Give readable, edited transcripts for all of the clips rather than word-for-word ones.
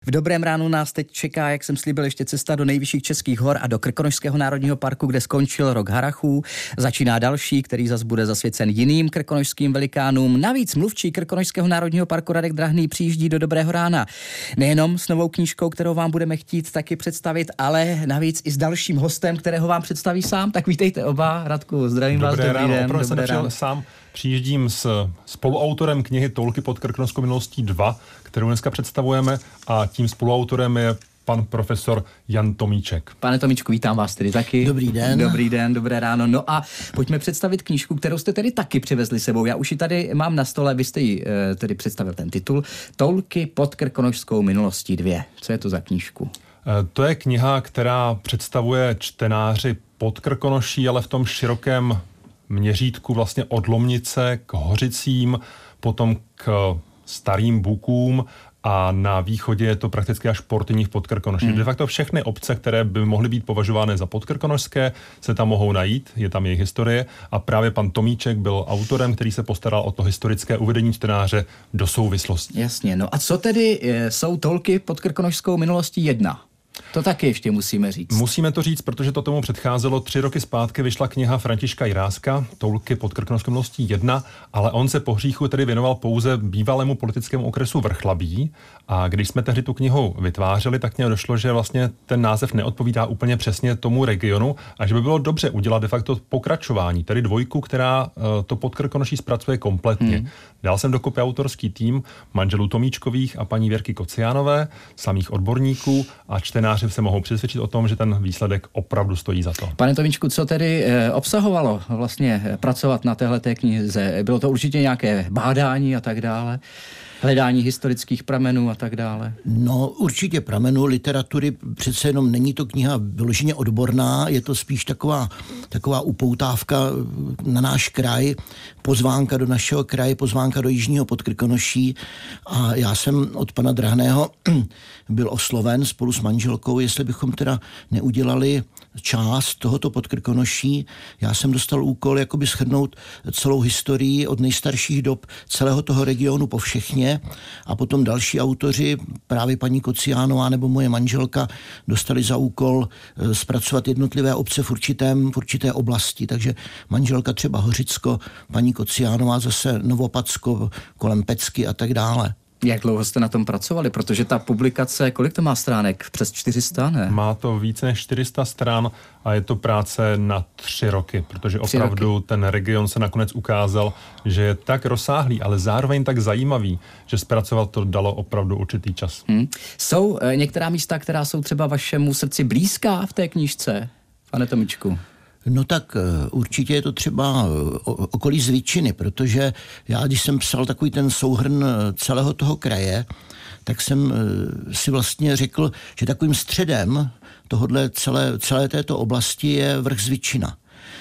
V Dobrém ránu nás teď čeká, jak jsem slíbil, ještě cesta do nejvyšších českých hor a do Krkonošského národního parku, kde skončil rok harachů. Začíná další, který zas bude zasvěcen jiným krkonošským velikánům. Navíc mluvčí Krkonošského národního parku Radek Drahný přijíždí do Dobrého rána. Nejenom s novou knížkou, kterou vám budeme chtít taky představit, ale navíc i s dalším hostem, kterého vám představí sám. Tak vítejte oba. Radku, zdravím vás. Dobrý den. Opravdu jsem nepřijel sám. Přijíždím s spoluautorem knihy Toulky pod krkonošskou minulostí 2, kterou dneska představujeme, a tím spoluautorem je pan profesor Jan Tomíček. Pane Tomíčku, vítám vás tedy taky. Dobrý den. Dobrý den, dobré ráno. No a pojďme představit knížku, kterou jste tedy taky přivezli sebou. Já už ji tady mám na stole, vy jste ji tedy představil ten titul. Toulky pod krkonošskou minulostí 2. Co je to za knížku? To je kniha, která představuje čtenáři pod Krkonoší, ale v tom širokém měřítku vlastně od Lomnice k Hořicím, potom k Starým Bukům a na východě je to prakticky až Portyní v Podkrkonoší. De facto všechny obce, které by mohly být považovány za podkrkonošské, se tam mohou najít, je tam jejich historie a právě pan Tomíček byl autorem, který se postaral o to historické uvedení čtenáře do souvislosti. Jasně, no a co tedy jsou Toulky pod krkonošskou minulostí 1? To taky ještě musíme říct. Musíme to říct, protože to tomu předcházelo. 3 roky zpátky vyšla kniha Františka Jiráska, Toulky pod krkonošskou minulostí 1, ale on se po hříchu tedy věnoval pouze bývalému politickému okresu Vrchlabí. A když jsme tehdy tu knihu vytvářeli, tak mě došlo, že vlastně ten název neodpovídá úplně přesně tomu regionu a že by bylo dobře udělat de facto pokračování, tedy 2, která to pod Krkonoší zpracuje kompletně. Dal jsem dokupy autorský tým manželů Tomíčkových a paní Věrky Kociánové, samých odborníků, a čtenáři se mohou přesvědčit o tom, že ten výsledek opravdu stojí za to. Pane Tomíčku, co tedy obsahovalo vlastně pracovat na téhleté knize? Bylo to určitě nějaké bádání a tak dále? Hledání historických pramenů a tak dále? No, určitě pramenů literatury, přece jenom není to kniha vyloženě odborná, je to spíš taková upoutávka na náš kraj, pozvánka do našeho kraje, pozvánka do Jižního Podkrkonoší, a já jsem od pana Drahného byl osloven spolu s manželkou, jestli bychom teda neudělali část tohoto Podkrkonoší. Já jsem dostal úkol jakoby shrnout celou historii od nejstarších dob celého toho regionu povšechně, a potom další autoři, právě paní Kociánová nebo moje manželka, dostali za úkol zpracovat jednotlivé obce v určité oblasti. Takže manželka třeba Hořicko, paní Kociánová zase Novopacko, kolem Pecky a tak dále. Jak dlouho jste na tom pracovali? Protože ta publikace, kolik to má stránek? Přes 400, ne? Má to více než 400 stran a je to práce na 3 roky, protože opravdu ten region se nakonec ukázal, že je tak rozsáhlý, ale zároveň tak zajímavý, že zpracovat to dalo opravdu určitý čas. Jsou některá místa, která jsou třeba vašemu srdci blízká v té knížce, pane Tomíčku? No tak určitě je to třeba okolí Zvičiny, protože já, když jsem psal takový ten souhrn celého toho kraje, tak jsem si vlastně řekl, že takovým středem tohodle celé této oblasti je vrch Zvičina.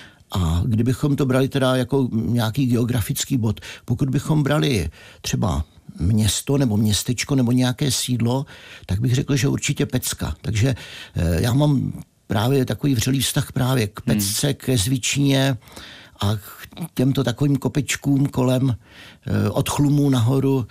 A kdybychom to brali teda jako nějaký geografický bod, pokud bychom brali třeba město nebo městečko nebo nějaké sídlo, tak bych řekl, že určitě Pecka. Takže já mám právě takový vřelý vztah právě k Pecce, ke Zvičině a k těmto takovým kopečkům kolem od Chlumů nahoru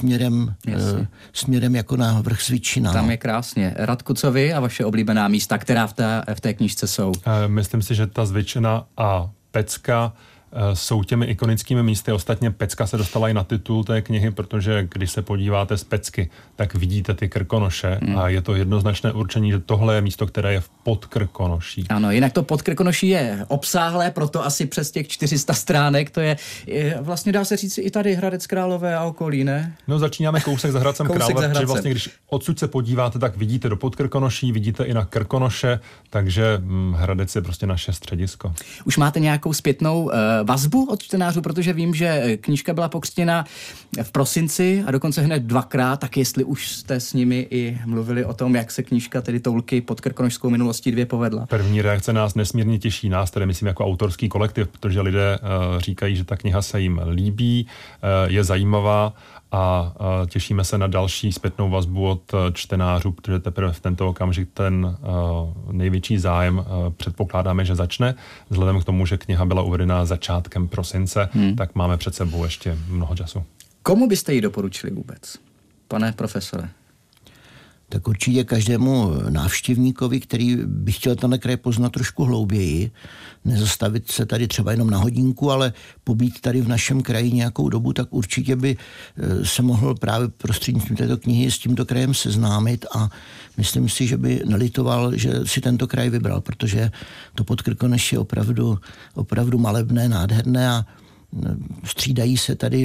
směrem jako na vrch Zvičina. Tam je krásně. Radku, co vy a vaše oblíbená místa, která v té knížce jsou? Myslím si, že ta Zvičina a Pecka jsou těmi ikonickými místy. Ostatně Pecka se dostala i na titul té knihy, protože když se podíváte z Pecky, tak vidíte ty Krkonoše a je to jednoznačné určení, že tohle je místo, které je v Podkrkonoší. Ano, jinak to Podkrkonoší je obsáhlé, proto asi přes těch 400 stránek, to je vlastně dá se říct i tady Hradec Králové a okolí, ne? No, začínáme kousek za Hradcem Králové, protože vlastně když odsud se podíváte, tak vidíte do Podkrkonoší, vidíte i na Krkonoše, takže Hradec je prostě naše středisko. Už máte nějakou zpětnou vazbu od čtenářů, protože vím, že knížka byla pokřtěna v prosinci a dokonce hned 2krát, tak jestli už jste s nimi i mluvili o tom, jak se knížka, tedy Toulky pod krkonošskou minulostí 2 povedla. První reakce nás nesmírně těší, nás tedy myslím jako autorský kolektiv, protože lidé říkají, že ta kniha se jim líbí, je zajímavá a těšíme se na další zpětnou vazbu od čtenářů, protože teprve v tento okamžik ten největší zájem předpokládáme, že začne. Vzhledem k tomu, že kniha byla uvedena začátkem prosince, tak máme před sebou ještě mnoho času. Komu byste ji doporučili vůbec, pane profesore? tak určitě každému návštěvníkovi, který by chtěl tenhle kraj poznat trošku hlouběji, nezastavit se tady třeba jenom na hodinku, ale pobít tady v našem kraji nějakou dobu, tak určitě by se mohl právě prostřednictvím této knihy s tímto krajem seznámit a myslím si, že by nelitoval, že si tento kraj vybral, protože to Podkrkonoší je opravdu malebné, nádherné a střídají se tady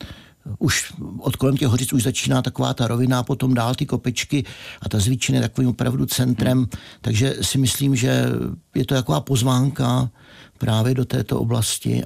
už od kolem těch hořic už začíná taková ta rovina a potom dál ty kopečky a ta Zvíčin je takovým opravdu centrem, takže si myslím, že je to taková pozvánka právě do této oblasti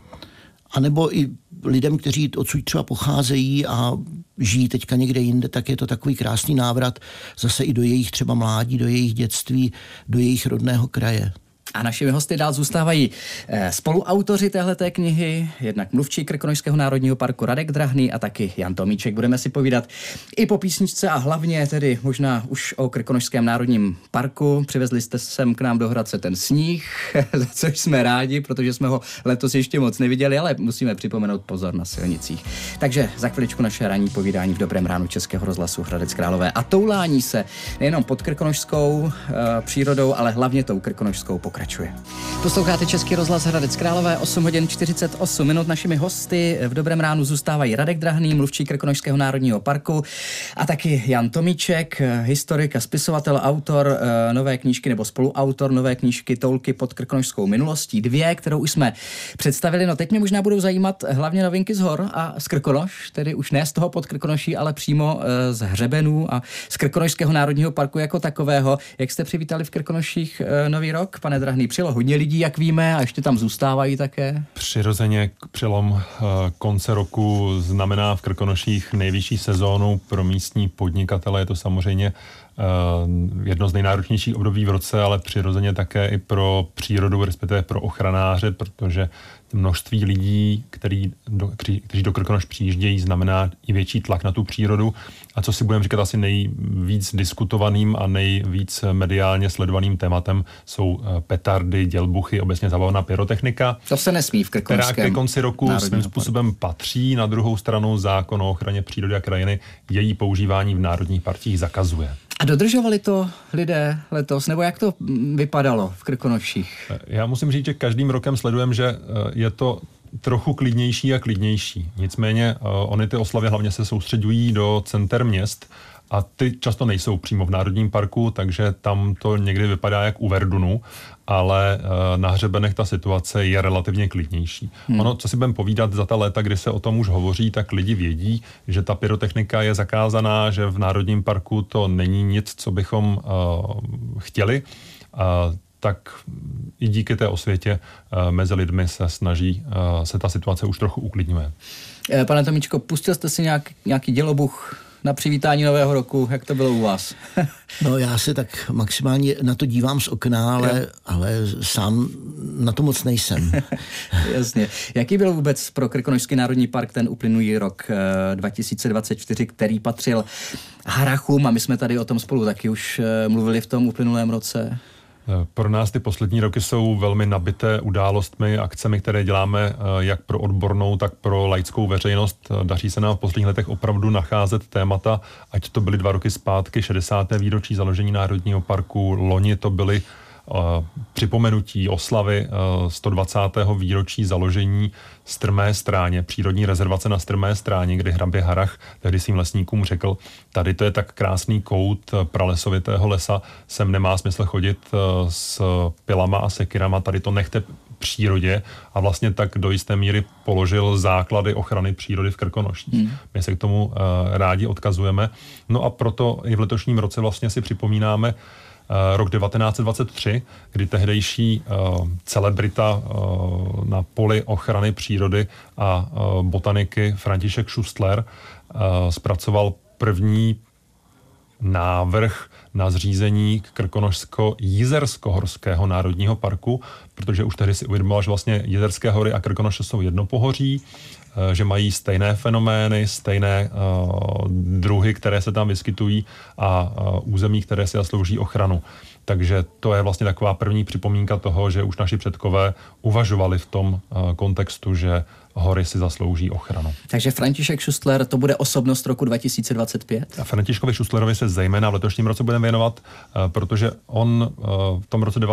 a nebo i lidem, kteří odsud třeba pocházejí a žijí teďka někde jinde, tak je to takový krásný návrat zase i do jejich třeba mládí, do jejich dětství, do jejich rodného kraje. A našimi hosty dál zůstávají spoluautoři téhleté knihy, jednak mluvčí Krkonošského národního parku Radek Drahný a taky Jan Tomíček. Budeme si povídat i po písničce a hlavně tedy možná už o Krkonošském národním parku. Přivezli jste sem k nám do Hradce ten sníh, za což jsme rádi, protože jsme ho letos ještě moc neviděli, ale musíme připomenout pozor na silnicích. Takže za chviličku naše ranní povídání v Dobrém ránu Českého rozhlasu Hradec Králové a toulání se nejenom pod krkonošskou přírodou, ale hlavně tou krkonošskou pokračuje. Posloucháte Český rozhlas Hradec Králové, 8 hodin 48 minut. Našimi hosty v Dobrém ránu zůstávají Radek Drahný, mluvčí Krkonošského národního parku a taky Jan Tomíček, historik a spisovatel, autor nové knížky nebo spoluautor nové knížky Toulky pod krkonošskou minulostí 2, kterou už jsme představili. No teď mě možná budou zajímat hlavně novinky z hor a z Krkonoš, tedy už ne z toho Podkrkonoší, ale přímo z hřebenů a z Krkonošského národního parku jako takového. Jak jste přivítali v Krkonoších nový rok, pane Drahný? Přijelo hodně lidí, jak víme, a ještě tam zůstávají také. Přirozeně přelom konce roku znamená v Krkonoších nejvyšší sezónu pro místní podnikatele. Je to samozřejmě jedno z nejnáročnějších období v roce, ale přirozeně také i pro přírodu, respektive pro ochranáře, protože množství lidí, kteří do Krkonoš přijíždějí, znamená i větší tlak na tu přírodu. A co si budeme říkat, asi nejvíc diskutovaným a nejvíc mediálně sledovaným tématem jsou petardy, dělbuchy, obecně zábavná pyrotechnika. To se nesmí v Krkonošském. Která ke konci roku svým způsobem patří. Na druhou stranu zákon o ochraně přírody a krajiny její používání v národních parcích zakazuje. A dodržovali to lidé letos, nebo jak to vypadalo v Krkonoších? Já musím říct, že každým rokem sledujeme, že je to trochu klidnější a klidnější. Nicméně ony ty oslavy hlavně se soustředují do center měst a ty často nejsou přímo v národním parku, takže tam to někdy vypadá jak u Verdunu, ale na hřebenech ta situace je relativně klidnější. Ono, co si budeme povídat za ta léta, kdy se o tom už hovoří, tak lidi vědí, že ta pyrotechnika je zakázaná, že v národním parku to není nic, co bychom chtěli, tak i díky té osvětě mezi lidmi se snaží, se ta situace už trochu uklidňuje. Pane Tomíčko, pustil jste si nějaký dělobuch na přivítání nového roku? Jak to bylo u vás? No já se tak maximálně na to dívám z okna, ale sám na to moc nejsem. Jasně. Jaký byl vůbec pro Krkonošský národní park ten uplynulý rok 2024, který patřil Harachům a my jsme tady o tom spolu taky už mluvili v tom uplynulém roce? Pro nás ty poslední roky jsou velmi nabité událostmi, akcemi, které děláme jak pro odbornou, tak pro laickou veřejnost. Daří se nám v posledních letech opravdu nacházet témata, ať to byly 2 roky zpátky, 60. výročí založení Národního parku, loni to byly připomenutí oslavy 120. výročí založení Strmé stráně, přírodní rezervace na Strmé stráně, kdy hrabě Harrach tehdy svým lesníkům řekl, tady to je tak krásný kout pralesovitého lesa, sem nemá smysl chodit s pilama a sekyrama, tady to nechte přírodě a vlastně tak do jisté míry položil základy ochrany přírody v Krkonoších. My se k tomu rádi odkazujeme. No a proto i v letošním roce vlastně si připomínáme rok 1923, kdy tehdejší celebrita na poli ochrany přírody a botaniky František Schussler zpracoval první návrh na zřízení Krkonošsko-Jizersko-horského národního parku, protože už tehdy si uvědomoval, že vlastně Jizerské hory a Krkonoše jsou jedno pohoří, že mají stejné fenomény, stejné druhy, které se tam vyskytují a území, které si zaslouží ochranu. Takže to je vlastně taková první připomínka toho, že už naši předkové uvažovali v tom kontextu, že hory si zaslouží ochranu. Takže František Šustler, to bude osobnost roku 2025? A Františkovi Šustlerovi se zejména v letošním roce budeme věnovat, protože on v tom roce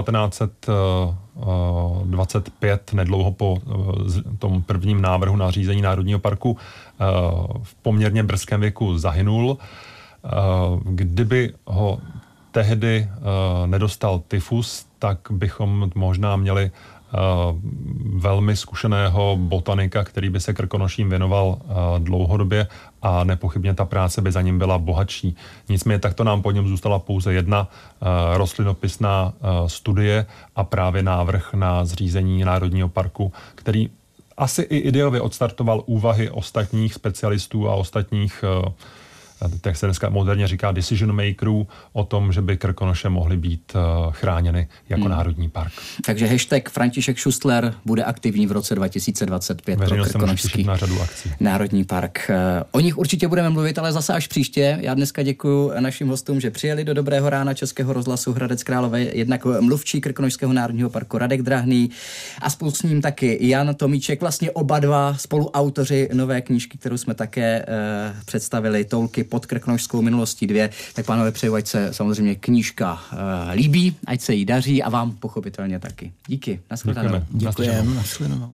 1925, nedlouho po tom prvním návrhu na zřízení Národního parku, v poměrně brzkém věku zahynul. Kdyby ho tehdy nedostal tyfus, tak bychom možná měli velmi zkušeného botanika, který by se Krkonoším věnoval dlouhodobě a nepochybně ta práce by za ním byla bohatší. Nicméně takto nám po něm zůstala pouze jedna rostlinopisná studie a právě návrh na zřízení Národního parku, který asi i ideově odstartoval úvahy ostatních specialistů a ostatních, jak se dneska moderně říká, decision makerů o tom, že by Krkonoše mohly být chráněny jako národní park. Takže hashtag František Šustler bude aktivní v roce 2025 pro Krkonošský na řadu akcí. Národní park. O nich určitě budeme mluvit, ale zase až příště. Já dneska děkuji našim hostům, že přijeli do Dobrého rána Českého rozhlasu Hradec Králové, jednak mluvčí Krkonošského národního parku Radek Drahný a spolu s ním taky Jan Tomíček, vlastně oba dva spoluautoři nové knížky, kterou jsme také představili, Toulky pod krkonošskou minulostí 2. Tak pánové, přeju, ať se samozřejmě knížka líbí, ať se jí daří a vám pochopitelně taky. Díky. Nashledanou. Děkujeme. Nashledanou.